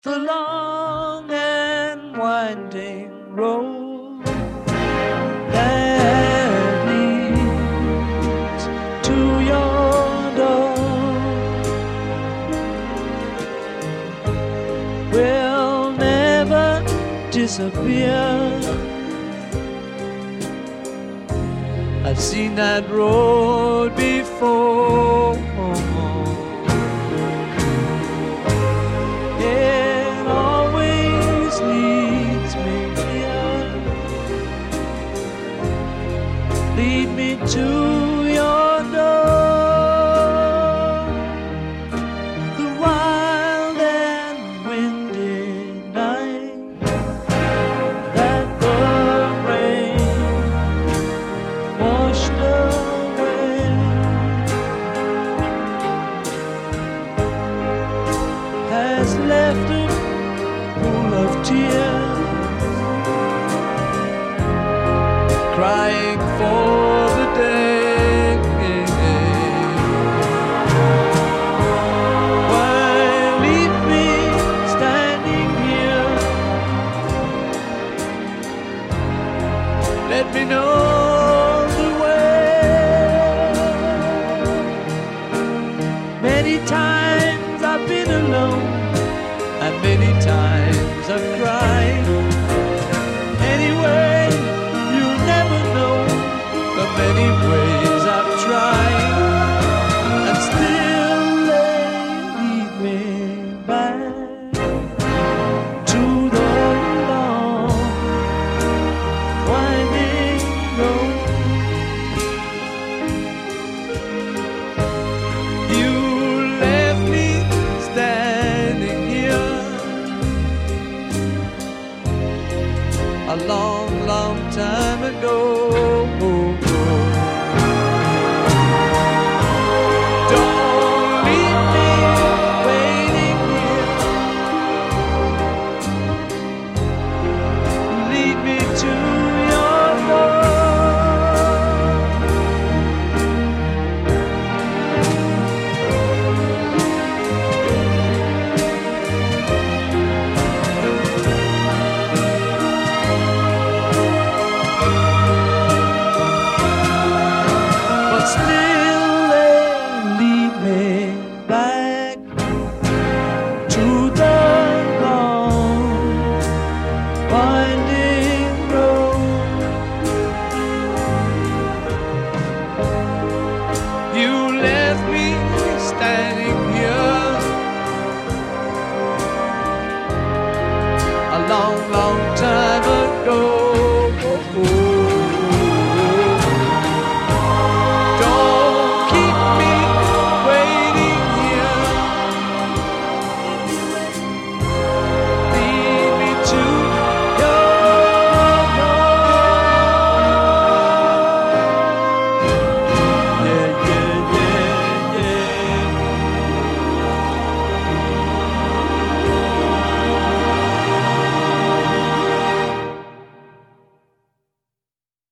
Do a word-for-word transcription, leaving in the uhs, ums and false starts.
the long and winding road that leads to your door will never disappear. I've seen that road before. It always leads me here. Lead me to your door. The wild and windy night that the rain washed away has left a pool of tears, crying for the day why leave me standing here? Let me know the way. Many times I've been alone, and many times I've cried. Anyway, you'll never know the many ways I've tried, and still they lead me back to the long winding road. You left me standing here a long, long time ago.